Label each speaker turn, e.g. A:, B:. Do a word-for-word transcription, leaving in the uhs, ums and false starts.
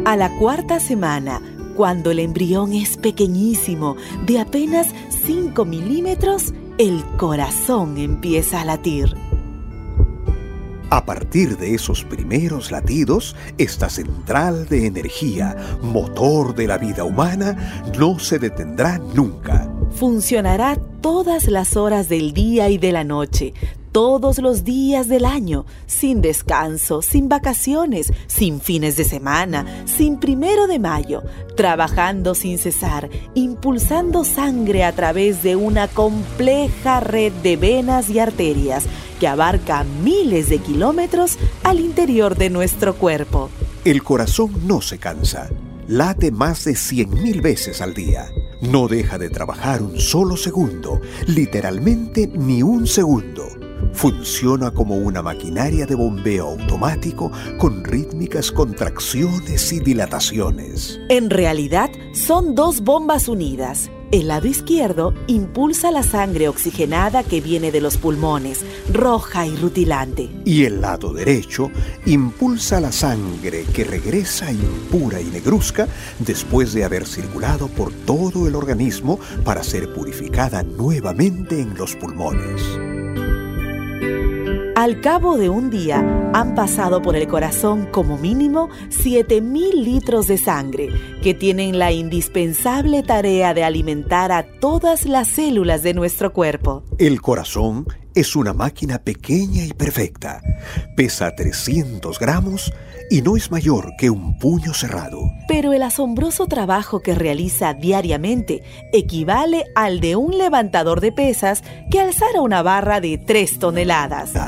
A: A la cuarta semana, cuando el embrión es pequeñísimo, de apenas cinco milímetros, el corazón empieza a latir.
B: A partir de esos primeros latidos, esta central de energía, motor de la vida humana, no se detendrá nunca.
A: Funcionará todas las horas del día y de la noche, todos los días del año, sin descanso, sin vacaciones, sin fines de semana, sin primero de mayo, trabajando sin cesar, impulsando sangre a través de una compleja red de venas y arterias que abarca miles de kilómetros al interior de nuestro cuerpo.
B: El corazón no se cansa, late más de cien mil veces al día. No deja de trabajar un solo segundo, literalmente ni un segundo. Funciona como una maquinaria de bombeo automático con rítmicas contracciones y dilataciones.
A: En realidad, son dos bombas unidas. El lado izquierdo impulsa la sangre oxigenada que viene de los pulmones, roja y rutilante.
B: Y el lado derecho impulsa la sangre que regresa impura y negruzca después de haber circulado por todo el organismo para ser purificada nuevamente en los pulmones.
A: Al cabo de un día, han pasado por el corazón como mínimo siete mil litros de sangre, que tienen la indispensable tarea de alimentar a todas las células de nuestro cuerpo.
B: El corazón es una máquina pequeña y perfecta. Pesa trescientos gramos y no es mayor que un puño cerrado.
A: Pero el asombroso trabajo que realiza diariamente equivale al de un levantador de pesas que alzara una barra de tres toneladas.